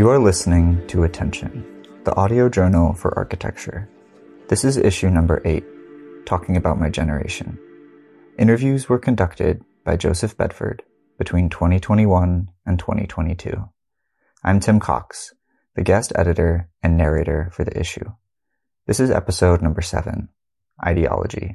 You are listening to Attention, the audio journal for architecture. This is issue number 8, talking about my generation. Interviews were conducted by Joseph Bedford between 2021 and 2022. I'm Tim Cox, the guest editor and narrator for the issue. This is episode number 7, Ideology.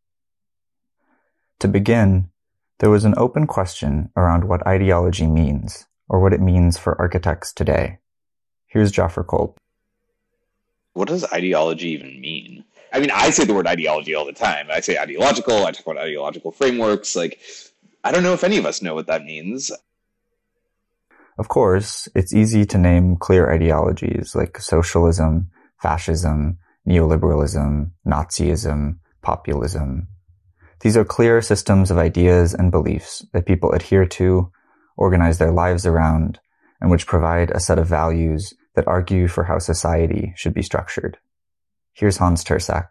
To begin, there was an open question around what ideology means, or what it means for architects today. Here's Jaffer Kolb. What does ideology even mean? I mean, I say the word ideology all the time. I say ideological, I talk about ideological frameworks. I don't know if any of us know what that means. Of course, it's easy to name clear ideologies like socialism, fascism, neoliberalism, Nazism, populism. These are clear systems of ideas and beliefs that people adhere to, organize their lives around, and which provide a set of values that argue for how society should be structured. Here's Hans Tersak.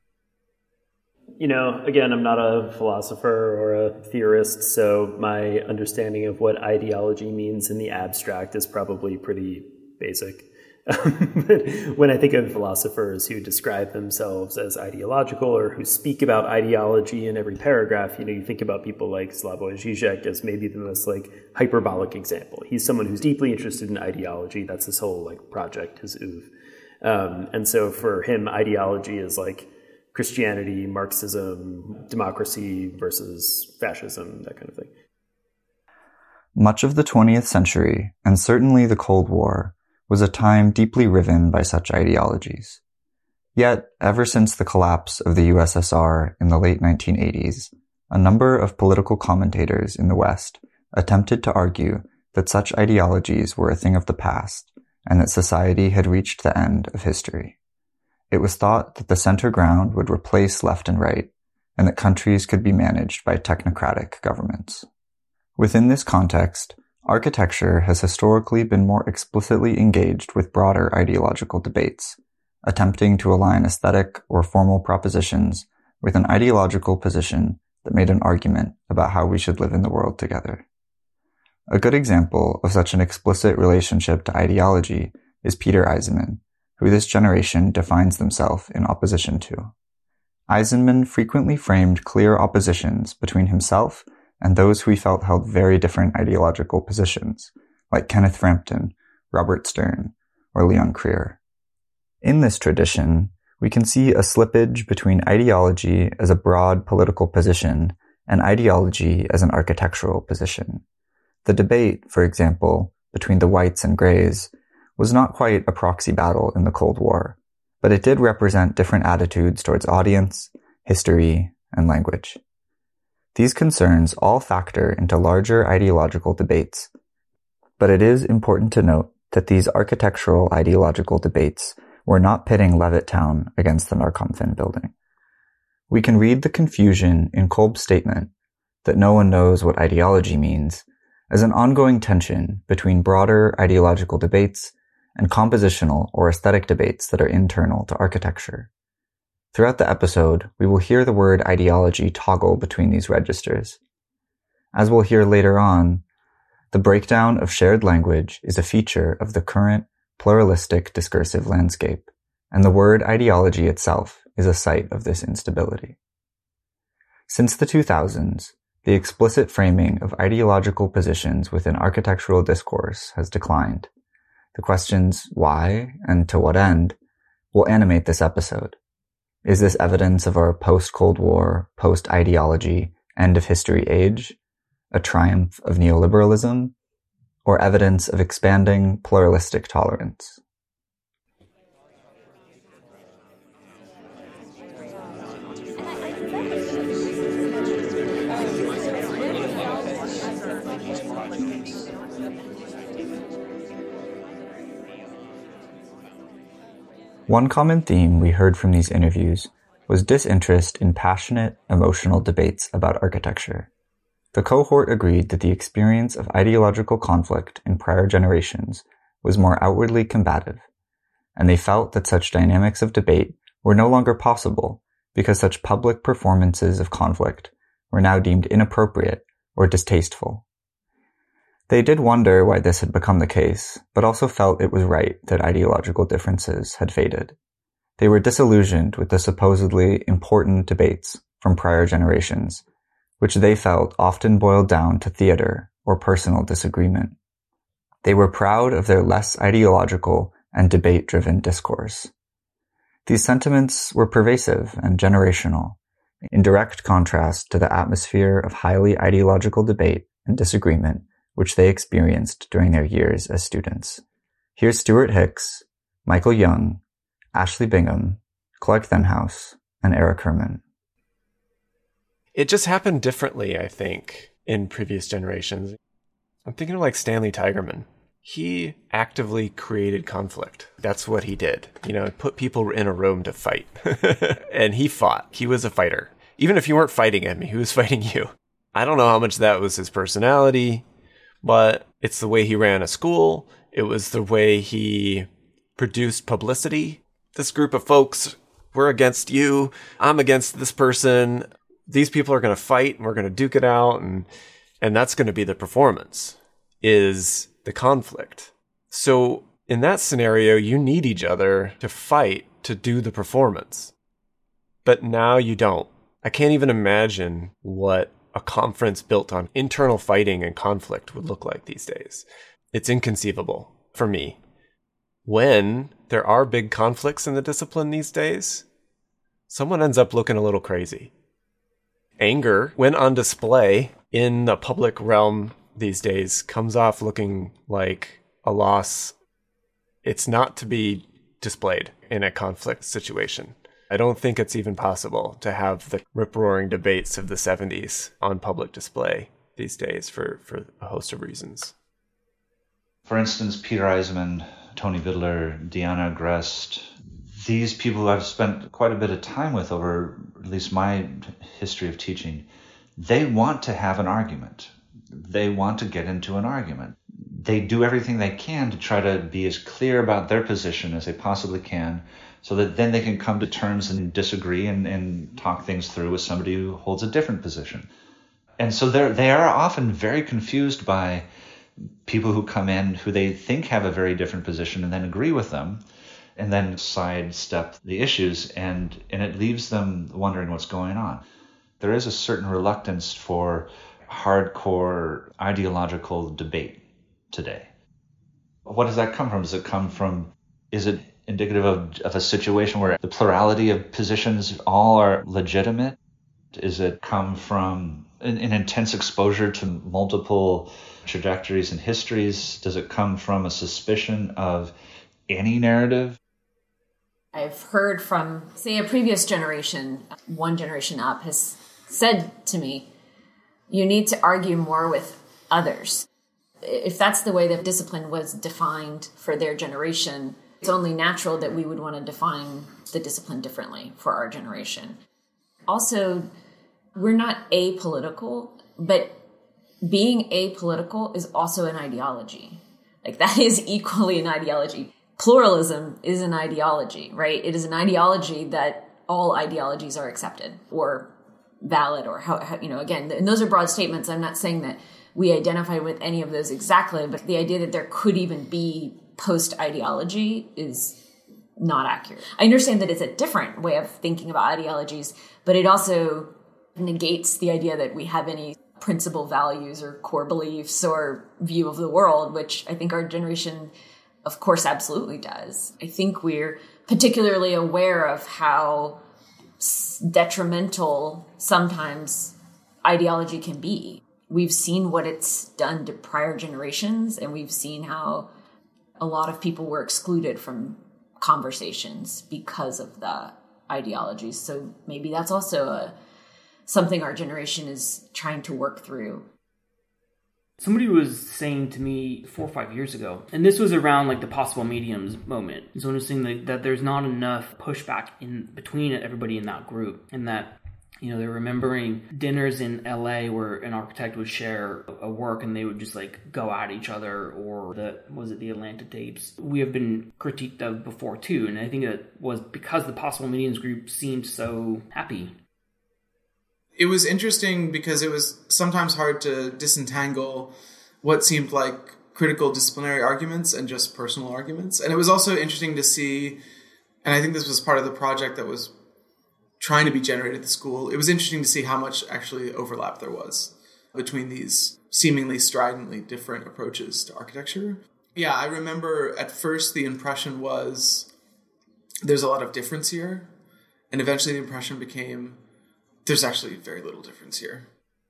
Again, I'm not a philosopher or a theorist, so my understanding of what ideology means in the abstract is probably pretty basic. When I think of philosophers who describe themselves as ideological or who speak about ideology in every paragraph, you think about people like Slavoj Žižek as maybe the most hyperbolic example. He's someone who's deeply interested in ideology. That's his whole project, his oeuvre. And so for him, ideology is Christianity, Marxism, democracy versus fascism, that kind of thing. Much of the 20th century, and certainly the Cold War, was a time deeply riven by such ideologies. Yet, ever since the collapse of the USSR in the late 1980s, a number of political commentators in the West attempted to argue that such ideologies were a thing of the past and that society had reached the end of history. It was thought that the center ground would replace left and right, and that countries could be managed by technocratic governments. Within this context, architecture has historically been more explicitly engaged with broader ideological debates, attempting to align aesthetic or formal propositions with an ideological position that made an argument about how we should live in the world together. A good example of such an explicit relationship to ideology is Peter Eisenman, who this generation defines themselves in opposition to. Eisenman frequently framed clear oppositions between himself and those who he felt held very different ideological positions, like Kenneth Frampton, Robert Stern, or Leon Krier. In this tradition, we can see a slippage between ideology as a broad political position and ideology as an architectural position. The debate, for example, between the whites and grays was not quite a proxy battle in the Cold War, but it did represent different attitudes towards audience, history, and language. These concerns all factor into larger ideological debates, but it is important to note that these architectural ideological debates were not pitting Levittown against the Narkomfin building. We can read the confusion in Kolb's statement that no one knows what ideology means as an ongoing tension between broader ideological debates and compositional or aesthetic debates that are internal to architecture. Throughout the episode, we will hear the word ideology toggle between these registers. As we'll hear later on, the breakdown of shared language is a feature of the current pluralistic discursive landscape, and the word ideology itself is a site of this instability. Since the 2000s, the explicit framing of ideological positions within architectural discourse has declined. The questions why and to what end will animate this episode. Is this evidence of our post-Cold War, post-ideology, end-of-history age, a triumph of neoliberalism, or evidence of expanding pluralistic tolerance? One common theme we heard from these interviews was disinterest in passionate, emotional debates about architecture. The cohort agreed that the experience of ideological conflict in prior generations was more outwardly combative, and they felt that such dynamics of debate were no longer possible because such public performances of conflict were now deemed inappropriate or distasteful. They did wonder why this had become the case, but also felt it was right that ideological differences had faded. They were disillusioned with the supposedly important debates from prior generations, which they felt often boiled down to theater or personal disagreement. They were proud of their less ideological and debate-driven discourse. These sentiments were pervasive and generational, in direct contrast to the atmosphere of highly ideological debate and disagreement which they experienced during their years as students. Here's Stuart Hicks, Michael Young, Ashley Bingham, Clark Thenhouse, and Eric Herman. It just happened differently, I think, in previous generations. I'm thinking of like Stanley Tigerman. He actively created conflict. That's what he did. Put people in a room to fight. And he fought. He was a fighter. Even if you weren't fighting him, he was fighting you. I don't know how much that was his personality, but it's the way he ran a school. It was the way he produced publicity. This group of folks, we're against you. I'm against this person. These people are going to fight and we're going to duke it out. And that's going to be the performance, is the conflict. So in that scenario, you need each other to fight to do the performance. But now you don't. I can't even imagine what a conference built on internal fighting and conflict would look like these days. It's inconceivable for me. When there are big conflicts in the discipline these days, someone ends up looking a little crazy. Anger, when on display in the public realm these days, comes off looking like a loss. It's not to be displayed in a conflict situation. I don't think it's even possible to have the rip-roaring debates of the 70s on public display these days for a host of reasons. For instance, Peter Eisenman, Tony Vidler, Deanna Grest, these people I've spent quite a bit of time with over at least my history of teaching, they want to have an argument. They want to get into an argument. They do everything they can to try to be as clear about their position as they possibly can, so that then they can come to terms and disagree and talk things through with somebody who holds a different position. And so they are often very confused by people who come in who they think have a very different position and then agree with them and then sidestep the issues, and it leaves them wondering what's going on. There is a certain reluctance for hardcore ideological debate today. What does that come from? Does it come from, is it indicative of a situation where the plurality of positions all are legitimate? Does it come from an intense exposure to multiple trajectories and histories? Does it come from a suspicion of any narrative? I've heard from, say, a previous generation, one generation up, has said to me, you need to argue more with others. If that's the way that discipline was defined for their generation, it's only natural that we would want to define the discipline differently for our generation. Also, we're not apolitical, but being apolitical is also an ideology. Like, that is equally an ideology. Pluralism is an ideology, right? It is an ideology that all ideologies are accepted or valid, or how again, and those are broad statements. I'm not saying that we identify with any of those exactly, but the idea that there could even be post-ideology is not accurate. I understand that it's a different way of thinking about ideologies, but it also negates the idea that we have any principal values or core beliefs or view of the world, which I think our generation, of course, absolutely does. I think we're particularly aware of how detrimental sometimes ideology can be. We've seen what it's done to prior generations, and we've seen how a lot of people were excluded from conversations because of the ideologies. So maybe that's also something our generation is trying to work through. Somebody was saying to me 4 or 5 years ago, and this was around like the possible mediums moment. Someone was saying that there's not enough pushback in between everybody in that group, and that, they're remembering dinners in LA where an architect would share a work and they would just like go at each other, or the Atlanta tapes we have been critiqued of before too. And I think it was because the possible mediums group seemed so happy. It was interesting because it was sometimes hard to disentangle what seemed like critical disciplinary arguments and just personal arguments. And it was also interesting to see, and I think this was part of the project that was trying to be generated at the school, it was interesting to see how much actually overlap there was between these seemingly stridently different approaches to architecture. Yeah, I remember at first the impression was there's a lot of difference here, and eventually the impression became there's actually very little difference here.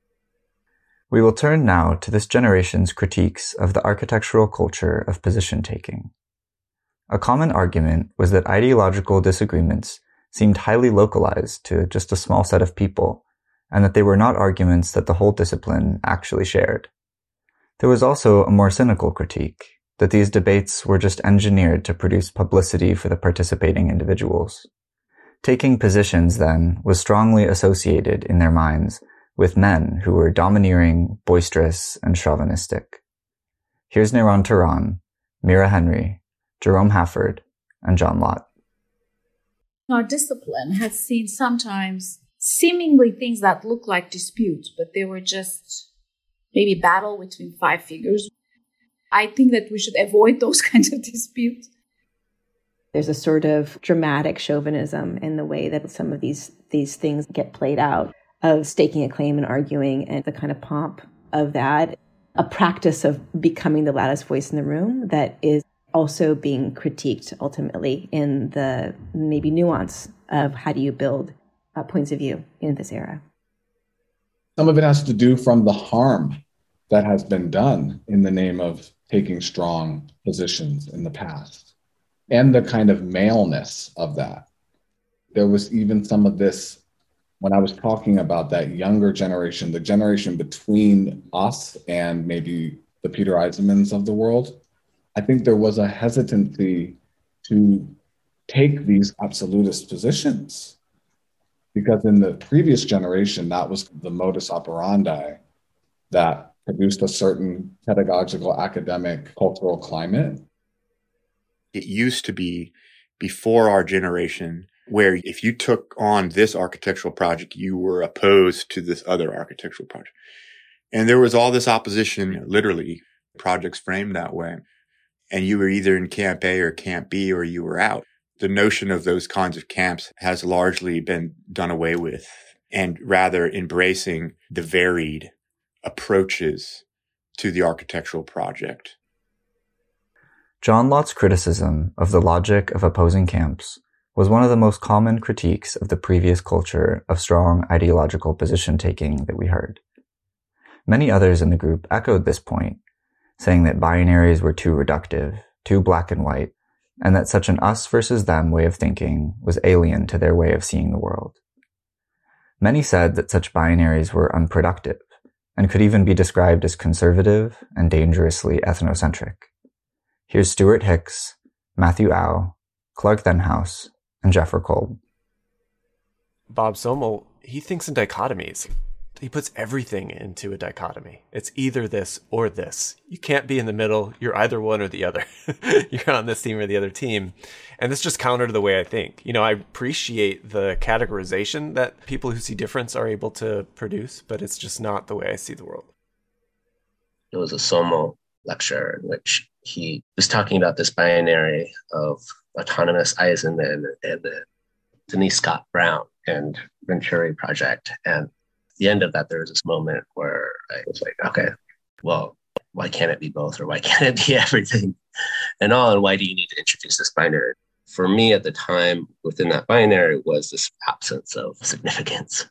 We will turn now to this generation's critiques of the architectural culture of position-taking. A common argument was that ideological disagreements seemed highly localized to just a small set of people, and that they were not arguments that the whole discipline actually shared. There was also a more cynical critique, that these debates were just engineered to produce publicity for the participating individuals. Taking positions, then, was strongly associated in their minds with men who were domineering, boisterous, and chauvinistic. Here's Neyron Turan, Mira Henry, Jerome Hafford, and John Lott. Our discipline has seen sometimes seemingly things that look like disputes, but they were just maybe battle between five figures. I think that we should avoid those kinds of disputes. There's a sort of dramatic chauvinism in the way that some of these things get played out, of staking a claim and arguing, and the kind of pomp of that, a practice of becoming the loudest voice in the room that is also being critiqued ultimately in the maybe nuance of how do you build points of view in this era. Some of it has to do from the harm that has been done in the name of taking strong positions in the past, and the kind of maleness of that. There was even some of this when I was talking about that younger generation, the generation between us and maybe the Peter Eisenmans of the world. I think there was a hesitancy to take these absolutist positions, because in the previous generation, that was the modus operandi that produced a certain pedagogical, academic, cultural climate. It used to be, before our generation, where if you took on this architectural project, you were opposed to this other architectural project. And there was all this opposition, literally, projects framed that way. And you were either in camp A or camp B, or you were out. The notion of those kinds of camps has largely been done away with, and rather embracing the varied approaches to the architectural project. John Lott's criticism of the logic of opposing camps was one of the most common critiques of the previous culture of strong ideological position-taking that we heard. Many others in the group echoed this point, saying that binaries were too reductive, too black and white, and that such an us versus them way of thinking was alien to their way of seeing the world. Many said that such binaries were unproductive, and could even be described as conservative and dangerously ethnocentric. Here's Stuart Hicks, Matthew Au, Clark Thenhouse, and Jeffrey Kolb. Bob Somel, he thinks in dichotomies. He puts everything into a dichotomy. It's either this or this. You can't be in the middle. You're either one or the other. You're on this team or the other team. And this just counter to the way I think. You know, I appreciate the categorization that people who see difference are able to produce, but it's just not the way I see the world. It was a Somel lecture in which he was talking about this binary of autonomous Eisenman and the Denise Scott Brown and Venturi project. And at the end of that, there was this moment where I was like, okay, well, why can't it be both, or why can't it be everything and all? And why do you need to introduce this binary? For me at the time, within that binary was this absence of significance.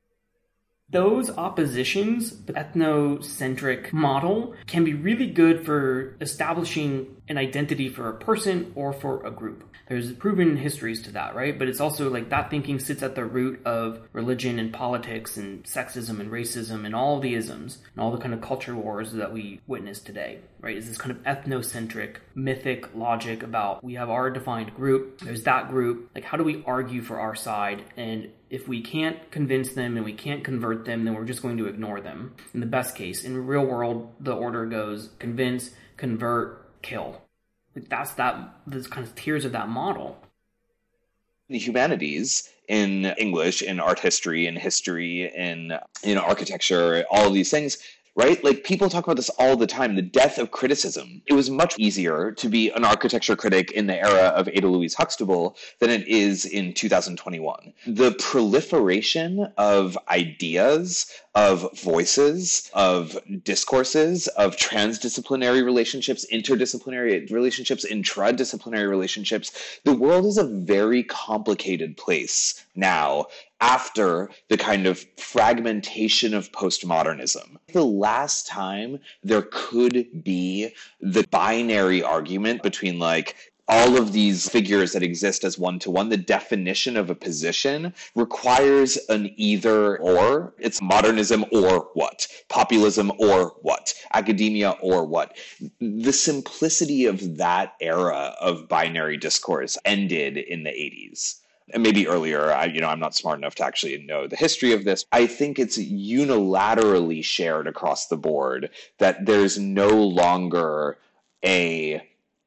Those oppositions, the ethnocentric model, can be really good for establishing an identity for a person or for a group. There's proven histories to that, right? But it's also like that thinking sits at the root of religion and politics and sexism and racism and all the isms and all the kind of culture wars that we witness today, right? Is this kind of ethnocentric, mythic logic about we have our defined group, there's that group, like how do we argue for our side? And if we can't convince them and we can't convert them, then we're just going to ignore them. In the best case, in real world, the order goes convince, convert, kill. That's those kind of tiers of that model. The humanities, in English, in art history, in history, in architecture, all of these things, right? Like, people talk about this all the time, the death of criticism. It was much easier to be an architecture critic in the era of Ada Louise Huxtable than it is in 2021. The proliferation of ideas, of voices, of discourses, of transdisciplinary relationships, interdisciplinary relationships, intradisciplinary relationships, the world is a very complicated place now, after the kind of fragmentation of postmodernism. The last time there could be the binary argument between, like, all of these figures that exist as one-to-one, the definition of a position requires an either or. It's modernism or what? Populism or what? Academia or what? The simplicity of that era of binary discourse ended in the 80s. And maybe earlier, I'm not smart enough to actually know the history of this. I think it's unilaterally shared across the board that there's no longer a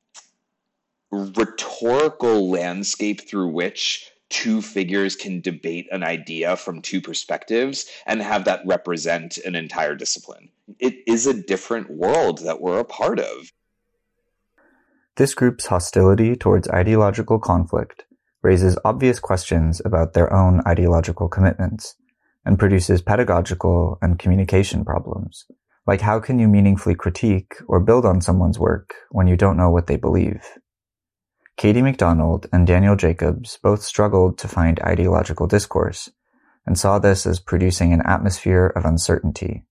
rhetorical landscape through which two figures can debate an idea from two perspectives and have that represent an entire discipline. It is a different world that we're a part of. This group's hostility towards ideological conflict raises obvious questions about their own ideological commitments and produces pedagogical and communication problems. Like, how can you meaningfully critique or build on someone's work when you don't know what they believe? Katie McDonald and Daniel Jacobs both struggled to find ideological discourse and saw this as producing an atmosphere of uncertainty.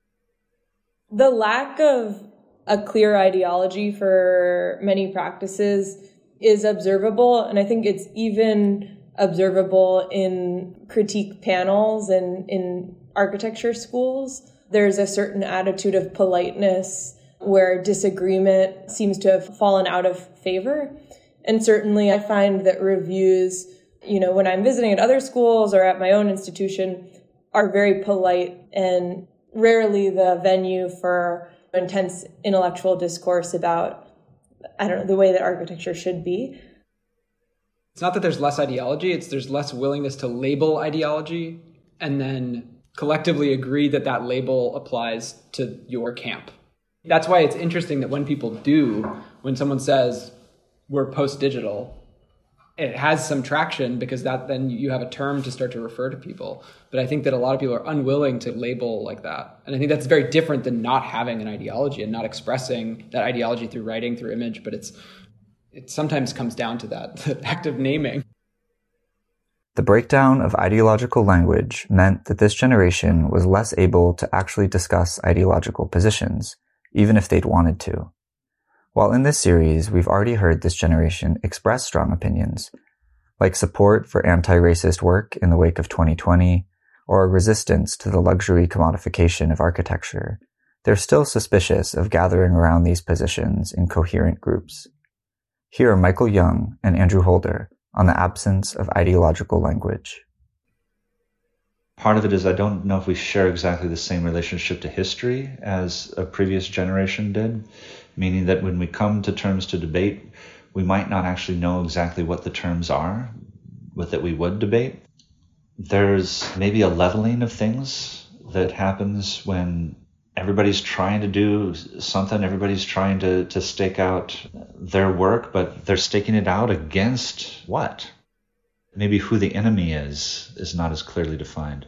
The lack of a clear ideology for many practices is observable, and I think it's even observable in critique panels and in architecture schools. There's a certain attitude of politeness where disagreement seems to have fallen out of favor. And certainly I find that reviews, when I'm visiting at other schools or at my own institution, are very polite and rarely the venue for intense intellectual discourse about, the way that architecture should be. It's not that there's less ideology, it's there's less willingness to label ideology and then collectively agree that that label applies to your camp. That's why it's interesting that when people do, when someone says, we're post-digital, it has some traction because then you have a term to start to refer to people. But I think that a lot of people are unwilling to label like that. And I think that's very different than not having an ideology and not expressing that ideology through writing, through image. But it sometimes comes down to that, the act of naming. The breakdown of ideological language meant that this generation was less able to actually discuss ideological positions, even if they'd wanted to. While in this series, we've already heard this generation express strong opinions, like support for anti-racist work in the wake of 2020, or a resistance to the luxury commodification of architecture, they're still suspicious of gathering around these positions in coherent groups. Here are Michael Young and Andrew Holder on the absence of ideological language. Part of it is I don't know if we share exactly the same relationship to history as a previous generation did, meaning that when we come to terms to debate, we might not actually know exactly what the terms are that we would debate. There's maybe a leveling of things that happens when everybody's trying to do something, everybody's trying to stake out their work, but they're staking it out against what? Maybe who the enemy is not as clearly defined.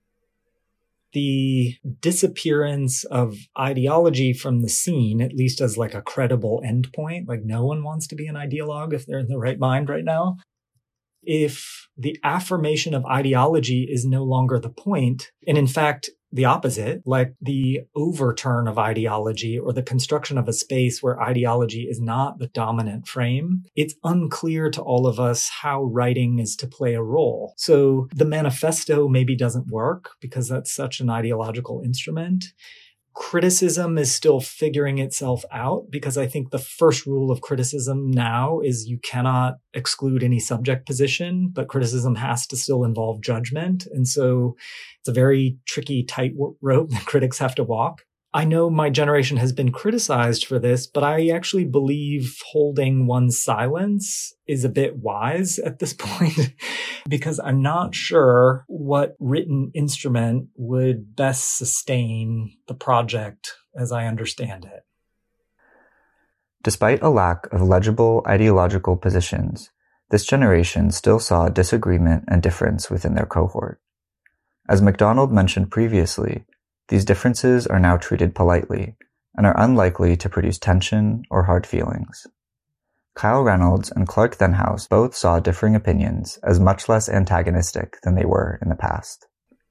The disappearance of ideology from the scene, at least as like a credible endpoint, like no one wants to be an ideologue if they're in the right mind right now. If the affirmation of ideology is no longer the point, and in fact, the opposite, like the overturn of ideology or the construction of a space where ideology is not the dominant frame, it's unclear to all of us how writing is to play a role. So the manifesto maybe doesn't work because that's such an ideological instrument. Criticism is still figuring itself out because I think the first rule of criticism now is you cannot exclude any subject position, but criticism has to still involve judgment. And so it's a very tricky tightrope that critics have to walk. I know my generation has been criticized for this, but I actually believe holding one's silence is a bit wise at this point because I'm not sure what written instrument would best sustain the project as I understand it. Despite a lack of legible ideological positions, this generation still saw disagreement and difference within their cohort. As MacDonald mentioned previously, these differences are now treated politely and are unlikely to produce tension or hard feelings. Kyle Reynolds and Clark Thenhouse both saw differing opinions as much less antagonistic than they were in the past.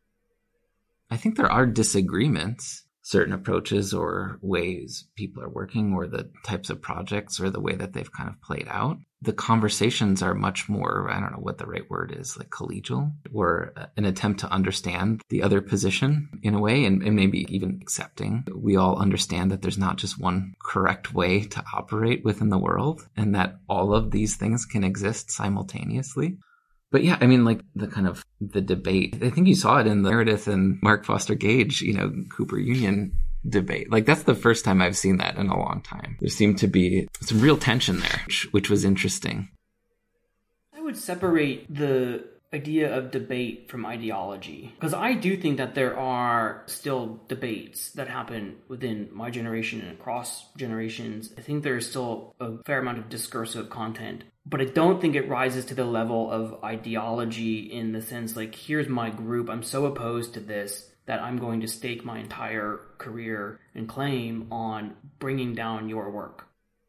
I think there are disagreements, certain approaches or ways people are working or the types of projects or the way that they've kind of played out. The conversations are much more, I don't know what the right word is, like collegial, or an attempt to understand the other position in a way and maybe even accepting. We all understand that there's not just one correct way to operate within the world and that all of these things can exist simultaneously. But yeah, I mean, like the debate, I think you saw it in the Meredith and Mark Foster Gage, Cooper Union debate. Like that's the first time I've seen that in a long time. There seemed to be some real tension there, which was interesting. I would separate the idea of debate from ideology, because I do think that there are still debates that happen within my generation and across generations. I think there is still a fair amount of discursive content, but I don't think it rises to the level of ideology in the sense like, here's my group, I'm so opposed to this that I'm going to stake my entire career and claim on bringing down your work.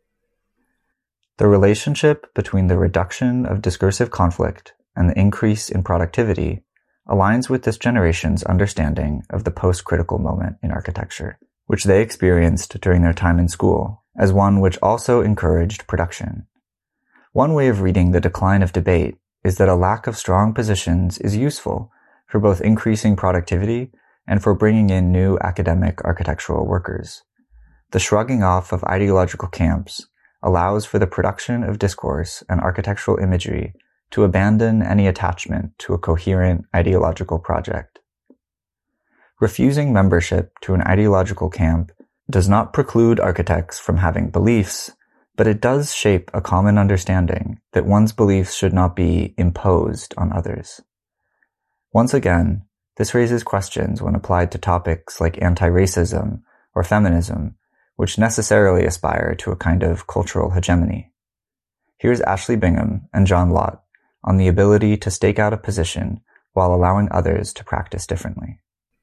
The relationship between the reduction of discursive conflict and the increase in productivity aligns with this generation's understanding of the post-critical moment in architecture, which they experienced during their time in school, as one which also encouraged production. One way of reading the decline of debate is that a lack of strong positions is useful for both increasing productivity and for bringing in new academic architectural workers. The shrugging off of ideological camps allows for the production of discourse and architectural imagery to abandon any attachment to a coherent ideological project. Refusing membership to an ideological camp does not preclude architects from having beliefs, but it does shape a common understanding that one's beliefs should not be imposed on others. Once again, this raises questions when applied to topics like anti-racism or feminism, which necessarily aspire to a kind of cultural hegemony. Here's Ashley Bingham and John Lott on the ability to stake out a position while allowing others to practice differently.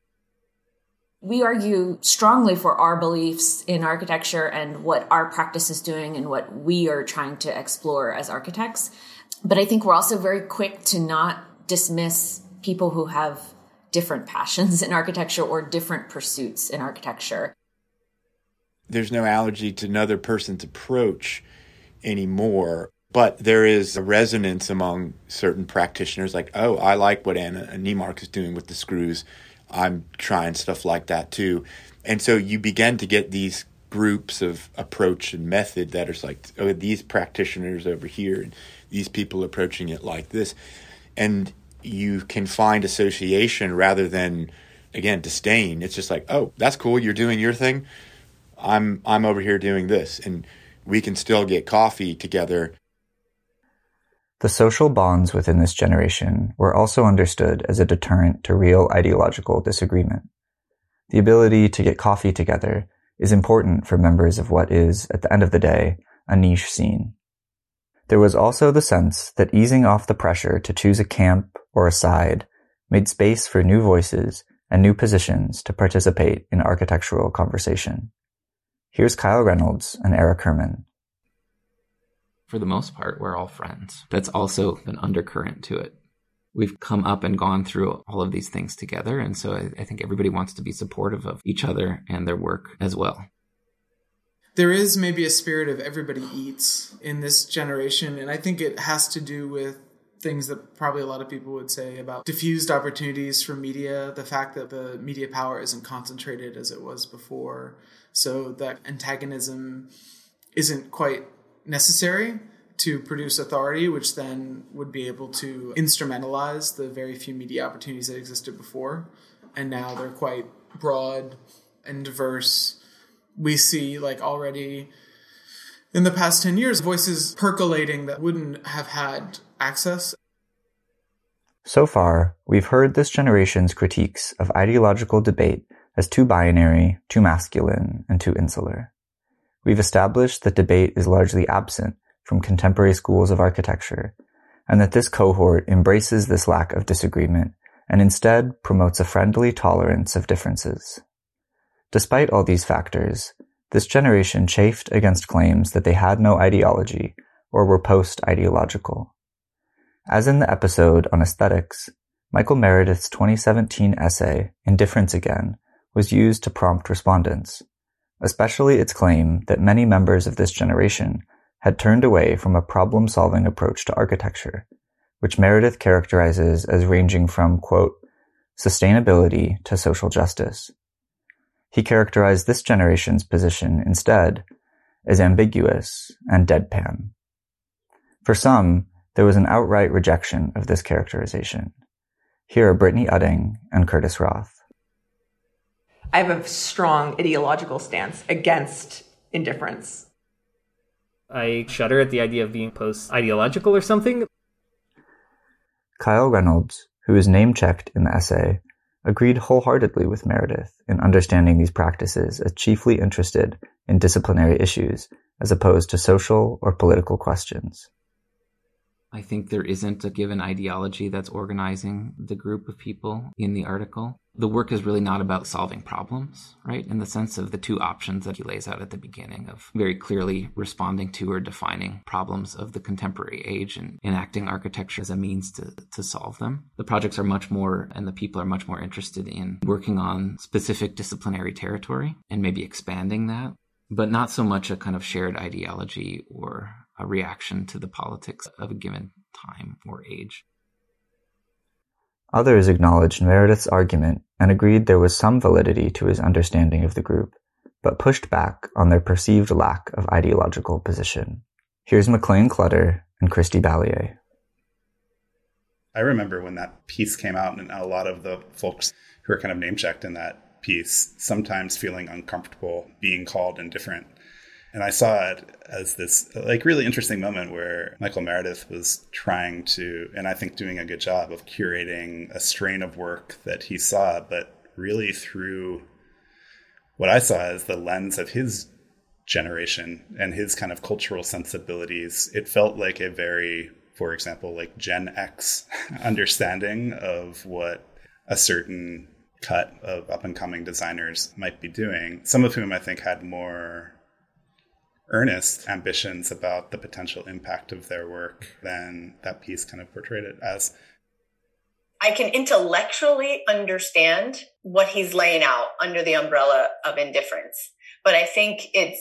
We argue strongly for our beliefs in architecture and what our practice is doing and what we are trying to explore as architects. But I think we're also very quick to not dismiss people who have different passions in architecture or different pursuits in architecture. There's no allergy to another person's approach anymore, but there is a resonance among certain practitioners like, oh, I like what Anna Niemark is doing with the screws. I'm trying stuff like that too. And so you begin to get these groups of approach and method that are like, oh, these practitioners over here and these people approaching it like this. And you can find association rather than, again, disdain. It's just like, oh, that's cool. You're doing your thing. I'm over here doing this. And we can still get coffee together. The social bonds within this generation were also understood as a deterrent to real ideological disagreement. The ability to get coffee together is important for members of what is, at the end of the day, a niche scene. There was also the sense that easing off the pressure to choose a camp or a side made space for new voices and new positions to participate in architectural conversation. Here's Kyle Reynolds and Eric Herman. For the most part, we're all friends. That's also an undercurrent to it. We've come up and gone through all of these things together, and so I think everybody wants to be supportive of each other and their work as well. There is maybe a spirit of everybody eats in this generation, and I think it has to do with things that probably a lot of people would say about diffused opportunities for media, the fact that the media power isn't concentrated as it was before, so that antagonism isn't quite necessary to produce authority, which then would be able to instrumentalize the very few media opportunities that existed before. And now they're quite broad and diverse, we see like already in the past 10 years, voices percolating that wouldn't have had access. So far, we've heard this generation's critiques of ideological debate as too binary, too masculine, and too insular. We've established that debate is largely absent from contemporary schools of architecture, and that this cohort embraces this lack of disagreement and instead promotes a friendly tolerance of differences. Despite all these factors, this generation chafed against claims that they had no ideology or were post-ideological. As in the episode on aesthetics, Michael Meredith's 2017 essay, Indifference Again, was used to prompt respondents, especially its claim that many members of this generation had turned away from a problem-solving approach to architecture, which Meredith characterizes as ranging from, quote, sustainability to social justice. He characterized this generation's position instead as ambiguous and deadpan. For some, there was an outright rejection of this characterization. Here are Brittany Udding and Curtis Roth. I have a strong ideological stance against indifference. I shudder at the idea of being post-ideological or something. Kyle Reynolds, who is name-checked in the essay, agreed wholeheartedly with Meredith in understanding these practices as chiefly interested in disciplinary issues as opposed to social or political questions. I think there isn't a given ideology that's organizing the group of people in the article. The work is really not about solving problems, right? In the sense of the two options that he lays out at the beginning of very clearly responding to or defining problems of the contemporary age and enacting architecture as a means to solve them. The projects are much more, and the people are much more interested in working on specific disciplinary territory and maybe expanding that, but not so much a kind of shared ideology or a reaction to the politics of a given time or age. Others acknowledged Meredith's argument and agreed there was some validity to his understanding of the group, but pushed back on their perceived lack of ideological position. Here's McLean Clutter and Christy Ballier. I remember when that piece came out, and a lot of the folks who are kind of name-checked in that piece sometimes feeling uncomfortable being called indifferent. And I saw it as this like really interesting moment where Michael Meredith was trying to, and I think doing a good job of curating a strain of work that he saw, but really through what I saw as the lens of his generation and his kind of cultural sensibilities. It felt like a very, for example, like Gen X understanding of what a certain cut of up-and-coming designers might be doing, some of whom I think had more earnest ambitions about the potential impact of their work than that piece kind of portrayed it as. I can intellectually understand what he's laying out under the umbrella of indifference, but I think it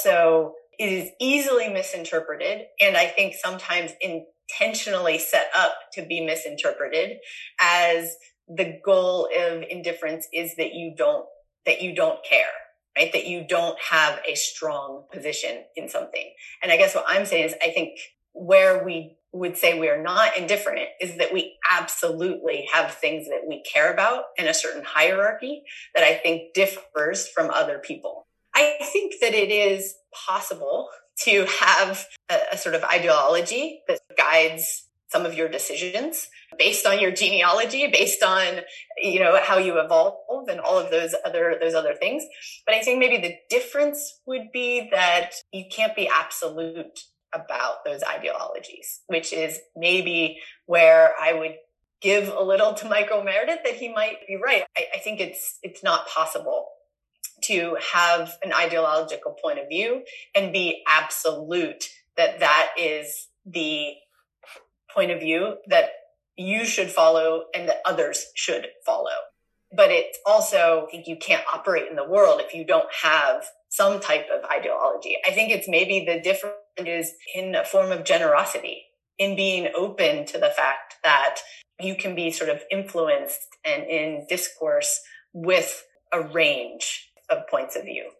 is easily misinterpreted, and I think sometimes intentionally set up to be misinterpreted as the goal of indifference is that you don't care. Right? That you don't have a strong position in something. And I guess what I'm saying is I think where we would say we are not indifferent is that we absolutely have things that we care about in a certain hierarchy that I think differs from other people. I think that it is possible to have a sort of ideology that guides some of your decisions based on your genealogy, based on, how you evolve and all of those other things. But I think maybe the difference would be that you can't be absolute about those ideologies, which is maybe where I would give a little to Michael Meredith that he might be right. I think it's not possible to have an ideological point of view and be absolute that is the point of view that you should follow and that others should follow. But it's also, I think you can't operate in the world if you don't have some type of ideology. I think it's maybe the difference is in a form of generosity, in being open to the fact that you can be sort of influenced and in discourse with a range of points of view.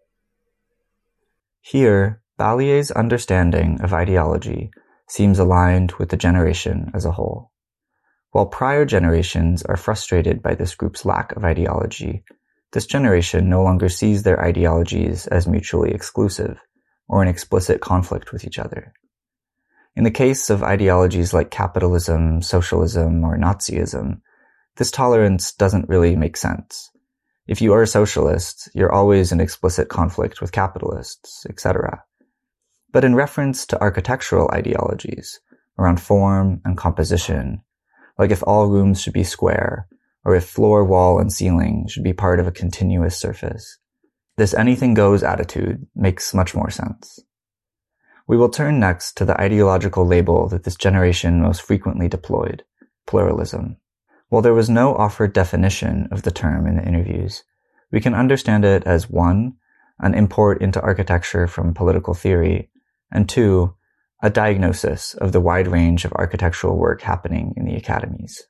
Here, Ballier's understanding of ideology seems aligned with the generation as a whole. While prior generations are frustrated by this group's lack of ideology, this generation no longer sees their ideologies as mutually exclusive or in explicit conflict with each other. In the case of ideologies like capitalism, socialism, or Nazism, this tolerance doesn't really make sense. If you are a socialist, you're always in explicit conflict with capitalists, etc. But in reference to architectural ideologies, around form and composition, like if all rooms should be square, or if floor, wall, and ceiling should be part of a continuous surface, this anything goes attitude makes much more sense. We will turn next to the ideological label that this generation most frequently deployed, pluralism. While there was no offered definition of the term in the interviews, we can understand it as 1, an import into architecture from political theory, and 2, a diagnosis of the wide range of architectural work happening in the academies.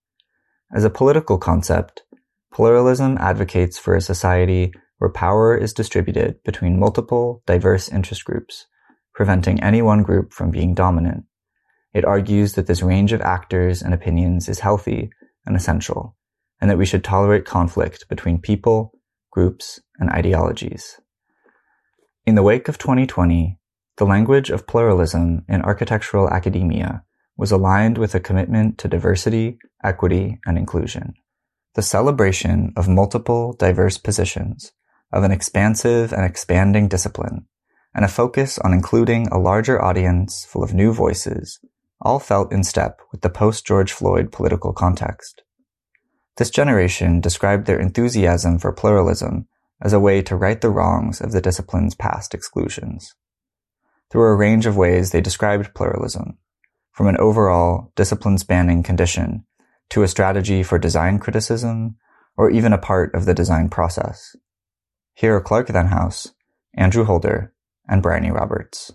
As a political concept, pluralism advocates for a society where power is distributed between multiple, diverse interest groups, preventing any one group from being dominant. It argues that this range of actors and opinions is healthy and essential, and that we should tolerate conflict between people, groups, and ideologies. In the wake of 2020, the language of pluralism in architectural academia was aligned with a commitment to diversity, equity, and inclusion. The celebration of multiple, diverse positions, of an expansive and expanding discipline, and a focus on including a larger audience full of new voices, all felt in step with the post-George Floyd political context. This generation described their enthusiasm for pluralism as a way to right the wrongs of the discipline's past exclusions. Through a range of ways they described pluralism, from an overall discipline-spanning condition to a strategy for design criticism, or even a part of the design process. Here are Clark Venhouse, Andrew Holder, and Bryony Roberts.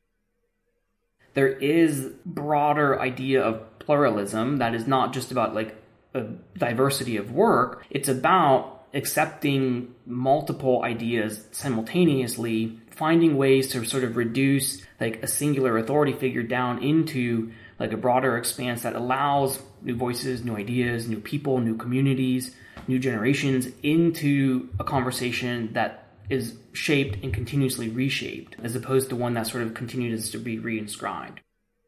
There is broader idea of pluralism that is not just about like a diversity of work. It's about accepting multiple ideas simultaneously, finding ways to sort of reduce like a singular authority figure down into like a broader expanse that allows new voices, new ideas, new people, new communities, new generations into a conversation that is shaped and continuously reshaped, as opposed to one that sort of continues to be reinscribed.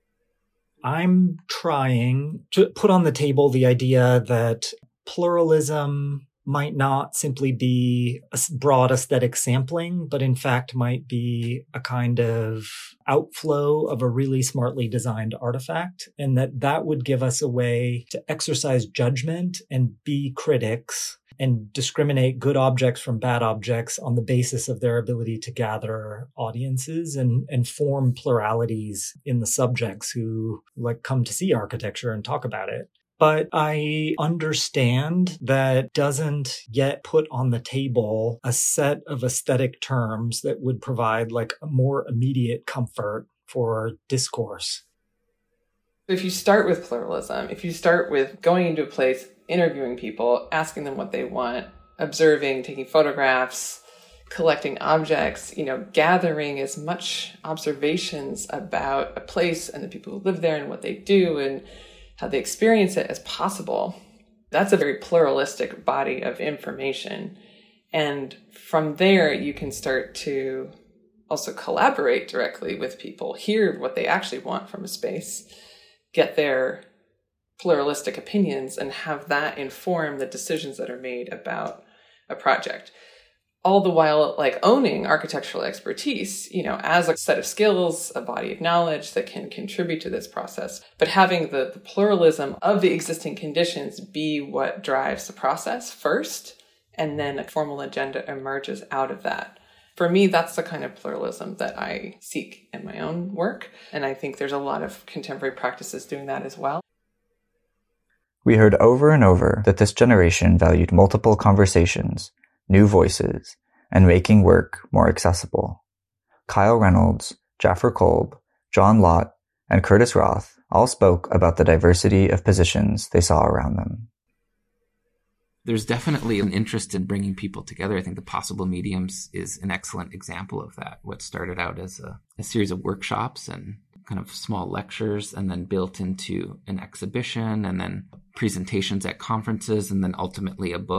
I'm trying to put on the table the idea that pluralism might not simply be a broad aesthetic sampling, but in fact might be a kind of outflow of a really smartly designed artifact, and that would give us a way to exercise judgment and be critics and discriminate good objects from bad objects on the basis of their ability to gather audiences and form pluralities in the subjects who like come to see architecture and talk about it. But I understand that doesn't yet put on the table a set of aesthetic terms that would provide like a more immediate comfort for discourse. If you start with pluralism, if you start with going into a place, interviewing people, asking them what they want, observing, taking photographs, collecting objects, gathering as much observations about a place and the people who live there and what they do and how they experience it as possible. That's a very pluralistic body of information. And from there, you can start to also collaborate directly with people, hear what they actually want from a space, get their pluralistic opinions, and have that inform the decisions that are made about a project. All the while, like, owning architectural expertise, as a set of skills, a body of knowledge that can contribute to this process, but having the pluralism of the existing conditions be what drives the process first, and then a formal agenda emerges out of that. For me, that's the kind of pluralism that I seek in my own work, and I think there's a lot of contemporary practices doing that as well. We heard over and over that this generation valued multiple conversations, new voices, and making work more accessible. Kyle Reynolds, Jaffer Kolb, John Lott, and Curtis Roth all spoke about the diversity of positions they saw around them. There's definitely an interest in bringing people together. I think the Possible Mediums is an excellent example of that. What started out as a series of workshops and kind of small lectures, and then built into an exhibition, and then presentations at conferences, and then ultimately a book.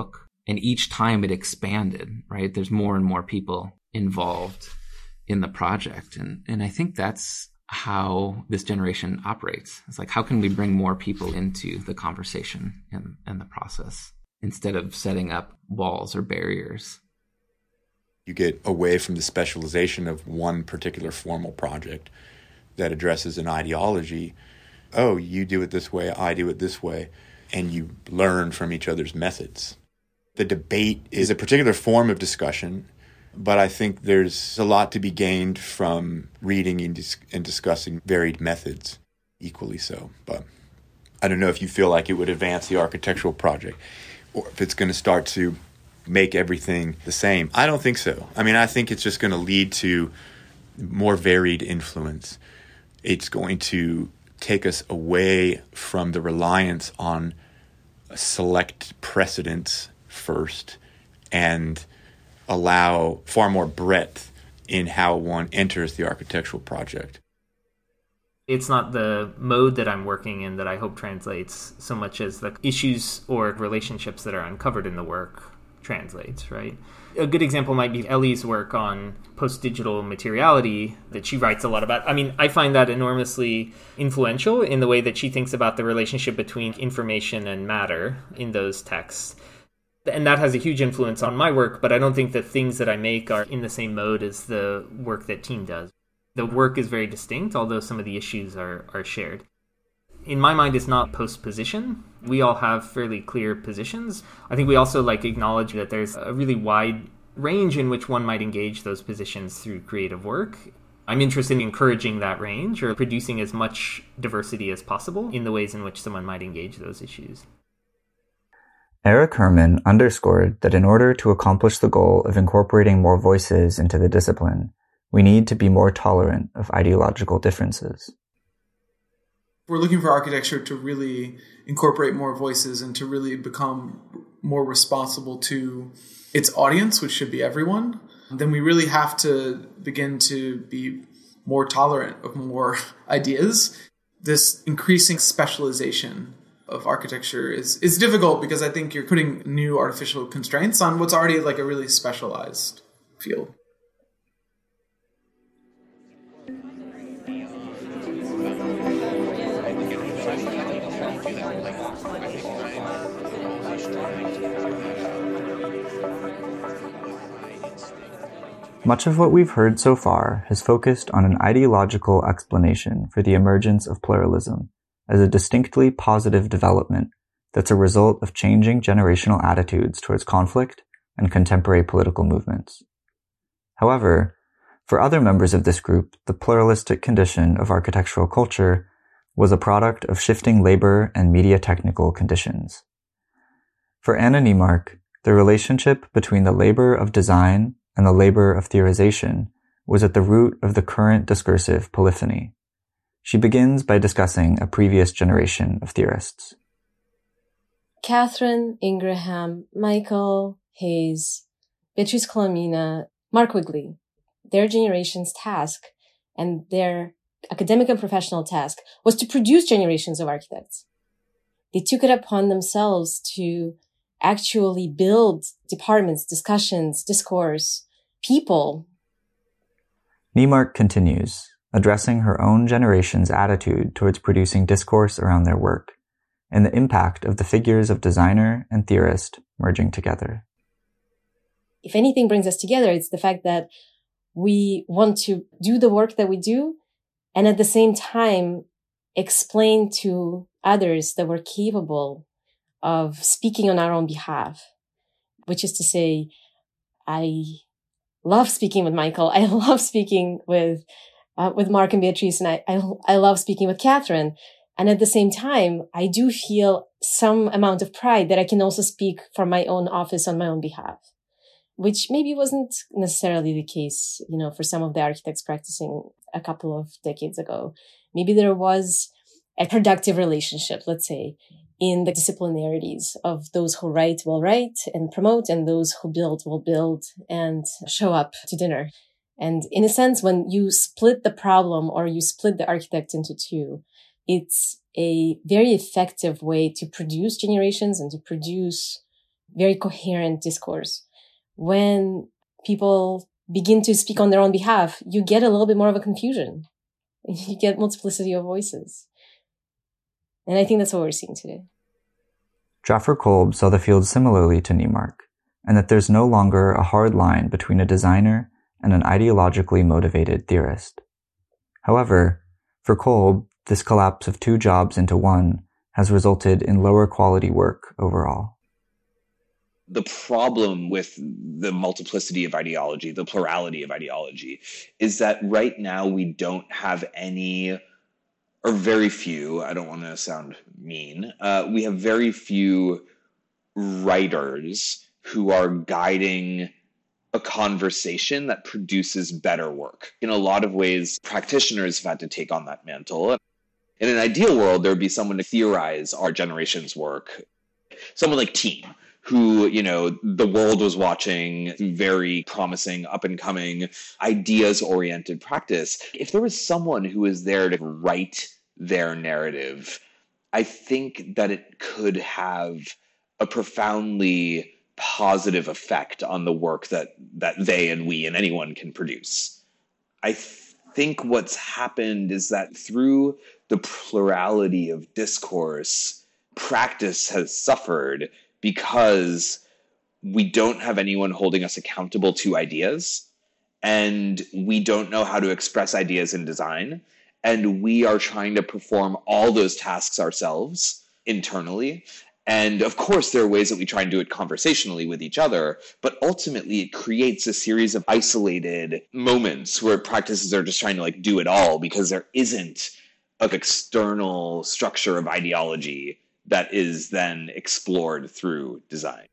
And each time it expanded, right? There's more and more people involved in the project. And I think that's how this generation operates. It's like, how can we bring more people into the conversation and the process instead of setting up walls or barriers? You get away from the specialization of one particular formal project that addresses an ideology. Oh, you do it this way, I do it this way, and you learn from each other's methods. The debate is a particular form of discussion, but I think there's a lot to be gained from reading and discussing varied methods, equally so. But I don't know if you feel like it would advance the architectural project or if it's going to start to make everything the same. I don't think so. I mean, I think it's just going to lead to more varied influence. It's going to take us away from the reliance on select precedents first and allow far more breadth in how one enters the architectural project. It's not the mode that I'm working in that I hope translates so much as the issues or relationships that are uncovered in the work translates, right? A good example might be Ellie's work on post-digital materiality that she writes a lot about. I mean, I find that enormously influential in the way that she thinks about the relationship between information and matter in those texts. And that has a huge influence on my work, but I don't think the things that I make are in the same mode as the work that Team does. The work is very distinct, although some of the issues are shared. In my mind, it's not post-position. We all have fairly clear positions. I think we also acknowledge that there's a really wide range in which one might engage those positions through creative work. I'm interested in encouraging that range or producing as much diversity as possible in the ways in which someone might engage those issues. Eric Herman underscored that in order to accomplish the goal of incorporating more voices into the discipline, we need to be more tolerant of ideological differences. We're looking for architecture to really incorporate more voices and to really become more responsible to its audience, which should be everyone. Then we really have to begin to be more tolerant of more ideas. This increasing specialization of architecture is difficult because I think you're putting new artificial constraints on what's already a really specialized field. Much of what we've heard so far has focused on an ideological explanation for the emergence of pluralism as a distinctly positive development that's a result of changing generational attitudes towards conflict and contemporary political movements. However, for other members of this group, the pluralistic condition of architectural culture was a product of shifting labor and media technical conditions. For Anna Niemark, the relationship between the labor of design and the labor of theorization was at the root of the current discursive polyphony. She begins by discussing a previous generation of theorists. Catherine, Ingraham, Michael, Hayes, Beatrice Colomina, Mark Wigley, their generation's task and their academic and professional task was to produce generations of architects. They took it upon themselves to actually build departments, discussions, discourse, people. Niemark continues, addressing her own generation's attitude towards producing discourse around their work, and the impact of the figures of designer and theorist merging together. If anything brings us together, it's the fact that we want to do the work that we do and at the same time explain to others that we're capable of speaking on our own behalf, which is to say, I love speaking with Michael. I love speaking with Mark and Beatrice, and I love speaking with Catherine. And at the same time, I do feel some amount of pride that I can also speak from my own office on my own behalf, which maybe wasn't necessarily the case, for some of the architects practicing a couple of decades ago. Maybe there was a productive relationship, let's say, in the disciplinarities of those who write will write and promote, and those who build will build and show up to dinner. And in a sense, when you split the problem or you split the architect into two, it's a very effective way to produce generations and to produce very coherent discourse. When people begin to speak on their own behalf, you get a little bit more of a confusion. You get multiplicity of voices. And I think that's what we're seeing today. Jaffer Kolb saw the field similarly to Neimark, and that there's no longer a hard line between a designer and an ideologically motivated theorist. However, for Kolb, this collapse of two jobs into one has resulted in lower quality work overall. The problem with the multiplicity of ideology, the plurality of ideology, is that right now we don't have any, or very few, I don't want to sound mean, we have very few writers who are guiding a conversation that produces better work. In a lot of ways, practitioners have had to take on that mantle. In an ideal world, there would be someone to theorize our generation's work. Someone like Team, who, the world was watching, very promising, up-and-coming, ideas-oriented practice. If there was someone who was there to write their narrative, I think that it could have a profoundly positive effect on the work that they and we and anyone can produce. I think what's happened is that through the plurality of discourse, practice has suffered because we don't have anyone holding us accountable to ideas, and we don't know how to express ideas in design, and we are trying to perform all those tasks ourselves internally. And of course, there are ways that we try and do it conversationally with each other, but ultimately it creates a series of isolated moments where practices are just trying to do it all because there isn't an external structure of ideology that is then explored through design.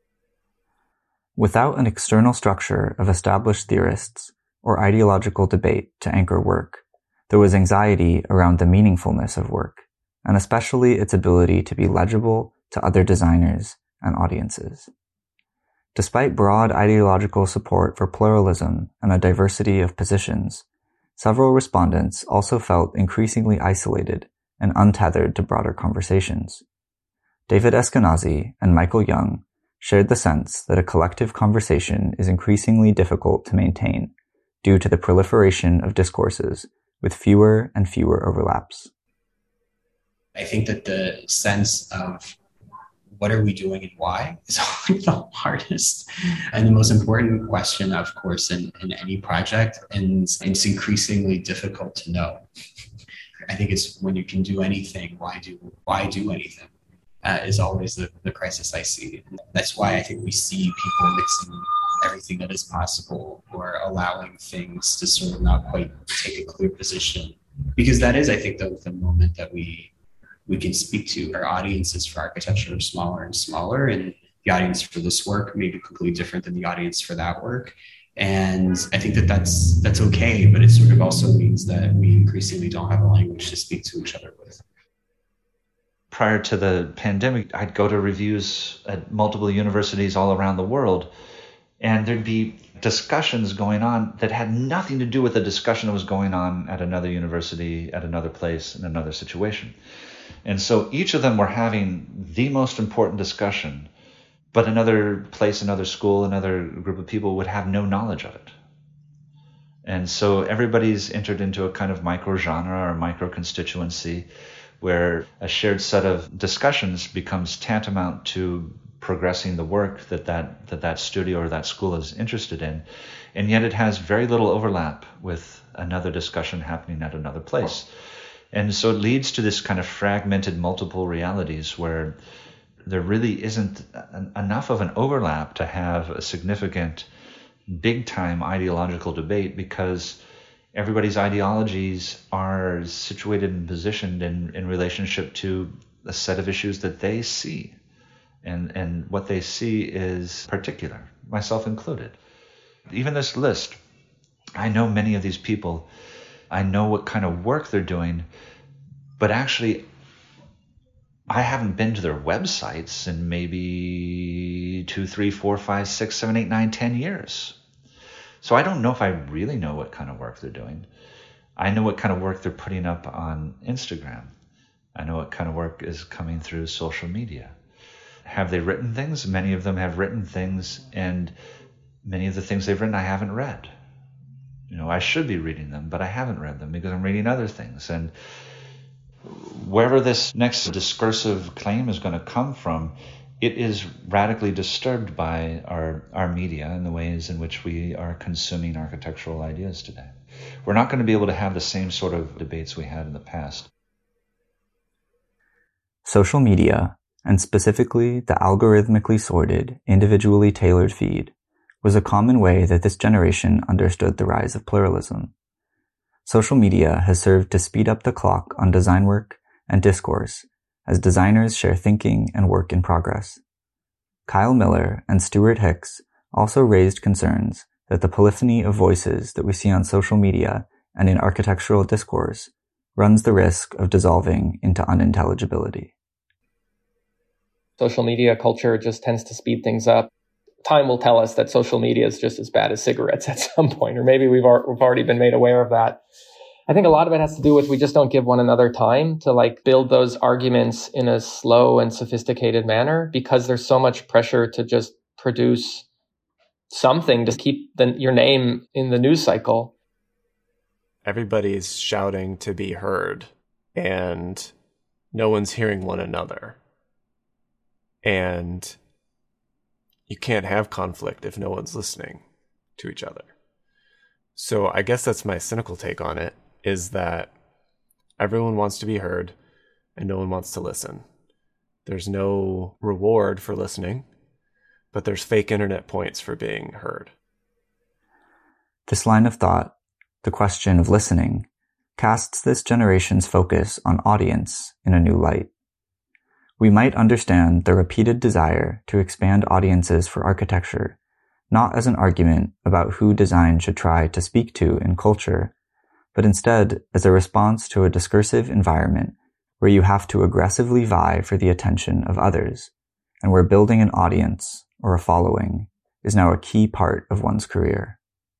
Without an external structure of established theorists or ideological debate to anchor work, there was anxiety around the meaningfulness of work, and especially its ability to be legible to other designers and audiences. Despite broad ideological support for pluralism and a diversity of positions, several respondents also felt increasingly isolated and untethered to broader conversations. David Eskenazi and Michael Young shared the sense that a collective conversation is increasingly difficult to maintain due to the proliferation of discourses with fewer and fewer overlaps. I think that the sense of what are we doing and why is always the hardest and the most important question, of course, in any project. And it's increasingly difficult to know. I think it's when you can do anything, why do anything is always the crisis I see. And that's why I think we see people mixing everything that is possible or allowing things to sort of not quite take a clear position. Because that is, I think, the moment that we can speak to. Our audiences for architecture are smaller and smaller, and the audience for this work may be completely different than the audience for that work. And I think that's okay, but it sort of also means that we increasingly don't have a language to speak to each other with. Prior to the pandemic, I'd go to reviews at multiple universities all around the world, and there'd be discussions going on that had nothing to do with the discussion that was going on at another university, at another place, in another situation. And so each of them were having the most important discussion, but another place, another school, another group of people would have no knowledge of it. And so everybody's entered into a kind of micro-genre or micro-constituency where a shared set of discussions becomes tantamount to progressing the work that studio or that school is interested in. And yet it has very little overlap with another discussion happening at another place. And so it leads to this kind of fragmented multiple realities where there really isn't enough of an overlap to have a significant big-time ideological debate, because everybody's ideologies are situated and positioned in relationship to a set of issues that they see. And what they see is particular, myself included. Even this list, I know many of these people. I know what kind of work they're doing, but actually, I haven't been to their websites in maybe 2, 3, 4, 5, 6, 7, 8, 9, 10 years. So I don't know if I really know what kind of work they're doing. I know what kind of work they're putting up on Instagram. I know what kind of work is coming through social media. Have they written things? Many of them have written things, and many of the things they've written I haven't read. I should be reading them, but I haven't read them because I'm reading other things. And wherever this next discursive claim is going to come from, it is radically disturbed by our media and the ways in which we are consuming architectural ideas today. We're not going to be able to have the same sort of debates we had in the past. Social media, and specifically the algorithmically sorted, individually tailored feed, was a common way that this generation understood the rise of pluralism. Social media has served to speed up the clock on design work and discourse as designers share thinking and work in progress. Kyle Miller and Stuart Hicks also raised concerns that the polyphony of voices that we see on social media and in architectural discourse runs the risk of dissolving into unintelligibility. Social media culture just tends to speed things up. Time will tell us that social media is just as bad as cigarettes at some point, or maybe we've already been made aware of that. I think a lot of it has to do with we just don't give one another time to build those arguments in a slow and sophisticated manner, because there's so much pressure to just produce something to keep your name in the news cycle. Everybody's shouting to be heard, and no one's hearing one another. And you can't have conflict if no one's listening to each other. So I guess that's my cynical take on it, is that everyone wants to be heard and no one wants to listen. There's no reward for listening, but there's fake internet points for being heard. This line of thought, the question of listening, casts this generation's focus on audience in a new light. We might understand the repeated desire to expand audiences for architecture, not as an argument about who design should try to speak to in culture, but instead as a response to a discursive environment where you have to aggressively vie for the attention of others, and where building an audience or a following is now a key part of one's career.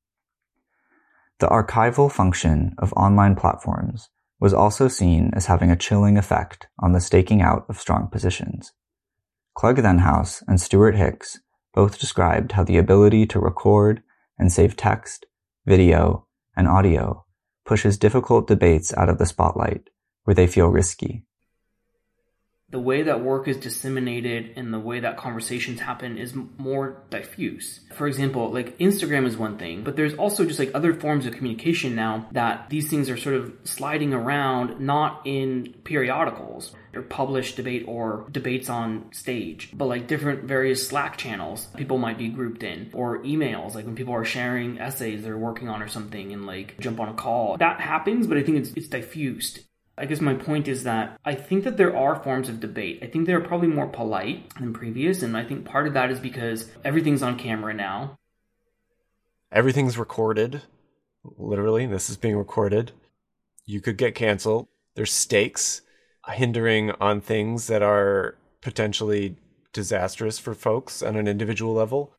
The archival function of online platforms was also seen as having a chilling effect on the staking out of strong positions. Klug Thenhouse and Stuart Hicks both described how the ability to record and save text, video, and audio pushes difficult debates out of the spotlight where they feel risky. The way that work is disseminated and the way that conversations happen is more diffuse. For example, Instagram is one thing, but there's also just other forms of communication now that these things are sort of sliding around, not in periodicals or published debate or debates on stage, but different various Slack channels people might be grouped in, or emails, when people are sharing essays they're working on or something and jump on a call. That happens, but I think it's diffused. I guess my point is that I think that there are forms of debate. I think they're probably more polite than previous, and I think part of that is because everything's on camera now. Everything's recorded. Literally, this is being recorded. You could get canceled. There's stakes hindering on things that are potentially disastrous for folks on an individual level.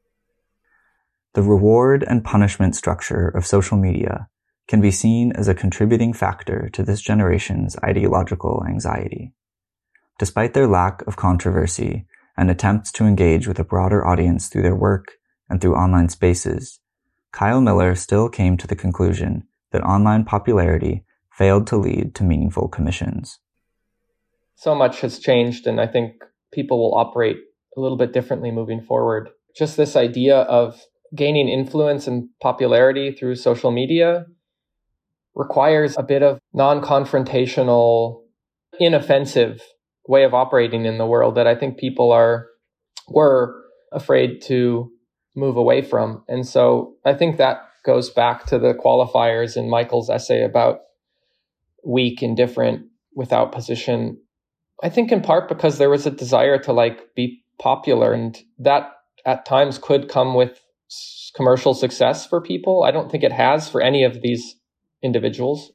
The reward and punishment structure of social media can be seen as a contributing factor to this generation's ideological anxiety. Despite their lack of controversy and attempts to engage with a broader audience through their work and through online spaces, Kyle Miller still came to the conclusion that online popularity failed to lead to meaningful commissions. So much has changed, and I think people will operate a little bit differently moving forward. Just this idea of gaining influence and popularity through social media requires a bit of non-confrontational, inoffensive way of operating in the world that I think people were afraid to move away from. And so I think that goes back to the qualifiers in Michael's essay about weak, indifferent, without position. I think in part because there was a desire to be popular, and that at times could come with commercial success for people. I don't think it has for any of these individuals.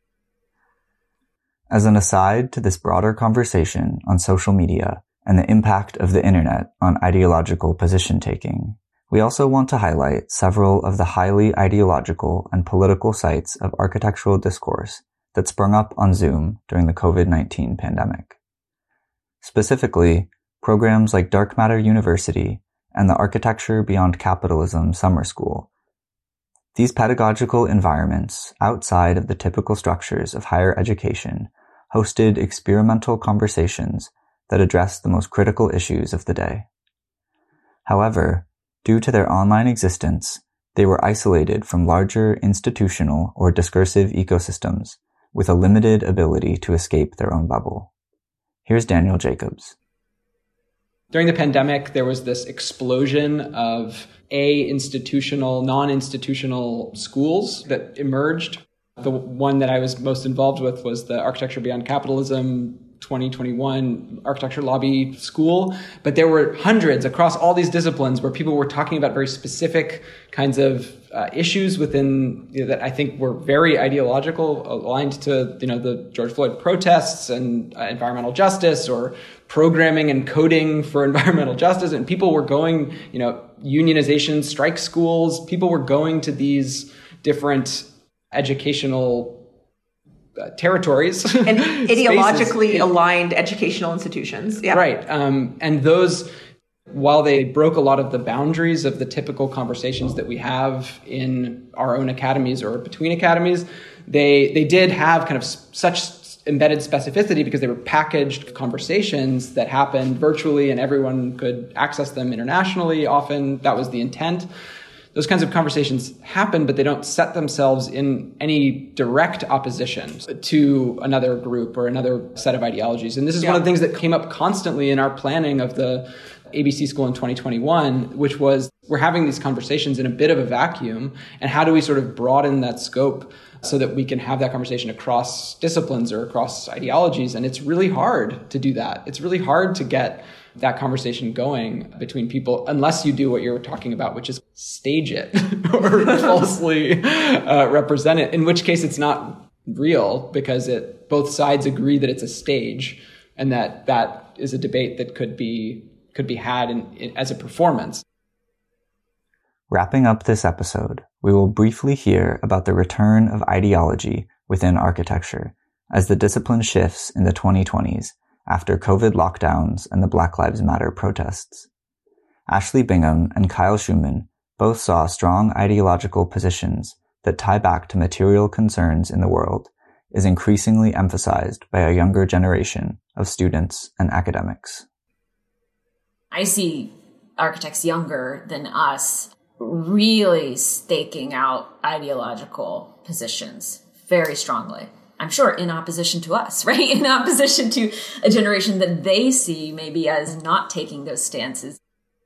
As an aside to this broader conversation on social media and the impact of the internet on ideological position taking, we also want to highlight several of the highly ideological and political sites of architectural discourse that sprung up on Zoom during the COVID-19 pandemic. Specifically, programs like Dark Matter University and the Architecture Beyond Capitalism Summer School. These pedagogical environments, outside of the typical structures of higher education, hosted experimental conversations that addressed the most critical issues of the day. However, due to their online existence, they were isolated from larger institutional or discursive ecosystems with a limited ability to escape their own bubble. Here's Daniel Jacobs. During the pandemic, there was this explosion of institutional, non-institutional schools that emerged. The one that I was most involved with was the Architecture Beyond Capitalism 2021 Architecture Lobby School. But there were hundreds across all these disciplines where people were talking about very specific kinds of issues within that I think were very ideological, aligned to the George Floyd protests and environmental justice, or programming and coding for environmental justice. And people were going, unionization, strike schools. People were going to these different educational territories and ideologically aligned educational institutions. Yeah. Right. And those, while they broke a lot of the boundaries of the typical conversations that we have in our own academies or between academies, they did have kind of such embedded specificity because they were packaged conversations that happened virtually and everyone could access them internationally. Often that was the intent. Those kinds of conversations happen, but they don't set themselves in any direct opposition to another group or another set of ideologies. And this is one of the things that came up constantly in our planning of the ABC School in 2021, which was we're having these conversations in a bit of a vacuum. And how do we sort of broaden that scope so that we can have that conversation across disciplines or across ideologies? And it's really hard to do that. It's really hard to get that conversation going between people unless you do what you're talking about, which is stage it or falsely represent it, in which case it's not real because both sides agree that it's a stage and that is a debate that could be had as a performance. Wrapping up this episode, we will briefly hear about the return of ideology within architecture as the discipline shifts in the 2020s after COVID lockdowns and the Black Lives Matter protests. Ashley Bingham and Kyle Schumann both saw strong ideological positions that tie back to material concerns in the world is increasingly emphasized by a younger generation of students and academics. I see architects younger than us really staking out ideological positions very strongly. I'm sure in opposition to us, right? In opposition to a generation that they see maybe as not taking those stances.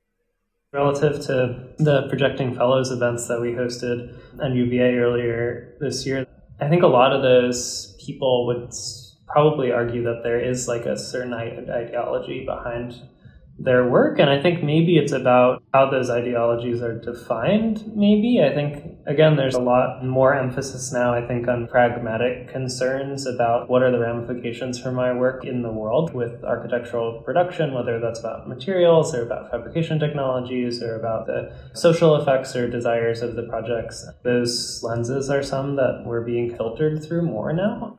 Relative to the Projecting Fellows events that we hosted at UVA earlier this year, I think a lot of those people would probably argue that there is like a certain ideology behind their work. And I think maybe it's about how those ideologies are defined, maybe. I think, again, there's a lot more emphasis now, I think, on pragmatic concerns about what are the ramifications for my work in the world with architectural production, whether that's about materials or about fabrication technologies or about the social effects or desires of the projects. Those lenses are some that we're being filtered through more now.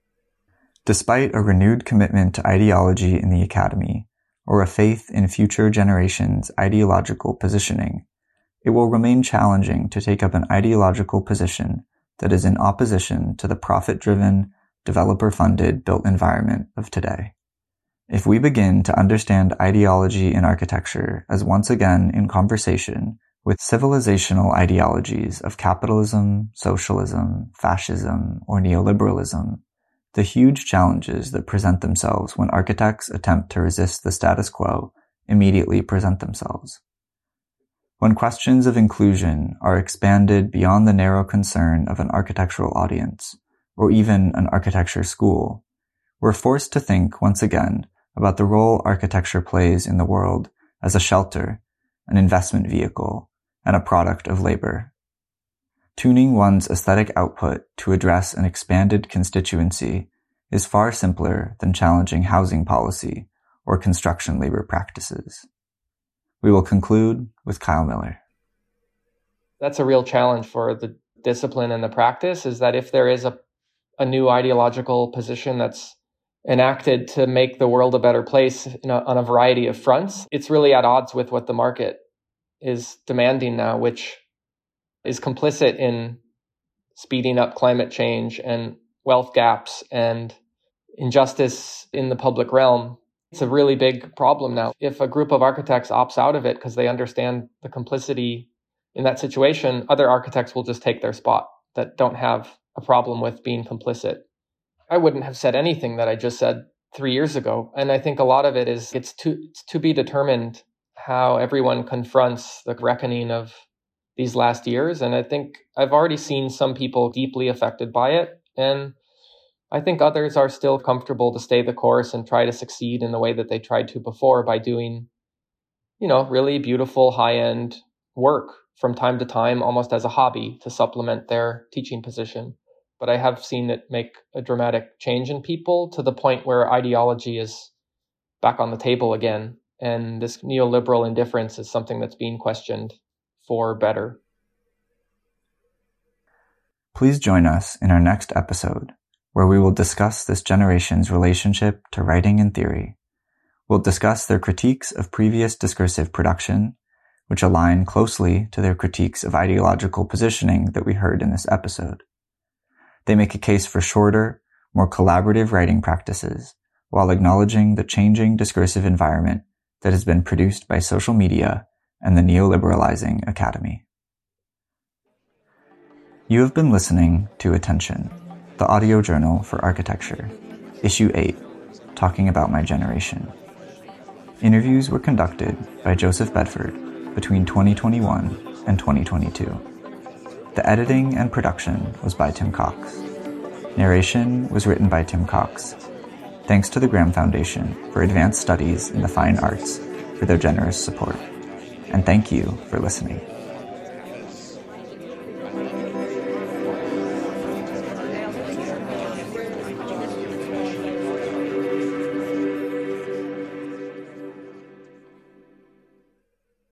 Despite a renewed commitment to ideology in the academy, or a faith in future generations' ideological positioning, it will remain challenging to take up an ideological position that is in opposition to the profit-driven, developer-funded built environment of today. If we begin to understand ideology in architecture as once again in conversation with civilizational ideologies of capitalism, socialism, fascism, or neoliberalism, the huge challenges that present themselves when architects attempt to resist the status quo immediately present themselves. When questions of inclusion are expanded beyond the narrow concern of an architectural audience, or even an architecture school, we're forced to think once again about the role architecture plays in the world as a shelter, an investment vehicle, and a product of labor. Tuning one's aesthetic output to address an expanded constituency is far simpler than challenging housing policy or construction labor practices. We will conclude with Kyle Miller. That's a real challenge for the discipline and the practice, is that if there is a new ideological position that's enacted to make the world a better place on a variety of fronts, it's really at odds with what the market is demanding now, which is complicit in speeding up climate change and wealth gaps and injustice in the public realm. It's a really big problem now. If a group of architects opts out of it because they understand the complicity in that situation, other architects will just take their spot that don't have a problem with being complicit. I wouldn't have said anything that I just said 3 years ago. And I think a lot of it is it's to be determined how everyone confronts the reckoning of these last years. And I think I've already seen some people deeply affected by it. And I think others are still comfortable to stay the course and try to succeed in the way that they tried to before by doing, really beautiful high-end work from time to time, almost as a hobby to supplement their teaching position. But I have seen it make a dramatic change in people to the point where ideology is back on the table again. And this neoliberal indifference is something that's being questioned for better. Please join us in our next episode, where we will discuss this generation's relationship to writing and theory. We'll discuss their critiques of previous discursive production, which align closely to their critiques of ideological positioning that we heard in this episode. They make a case for shorter, more collaborative writing practices, while acknowledging the changing discursive environment that has been produced by social media and the neoliberalizing academy. You have been listening to Attention, the audio journal for architecture, issue 8, talking about my generation. Interviews were conducted by Joseph Bedford between 2021 and 2022. The editing and production was by Tim Cox. Narration was written by Tim Cox. Thanks to the Graham Foundation for Advanced Studies in the Fine Arts for their generous support. And thank you for listening.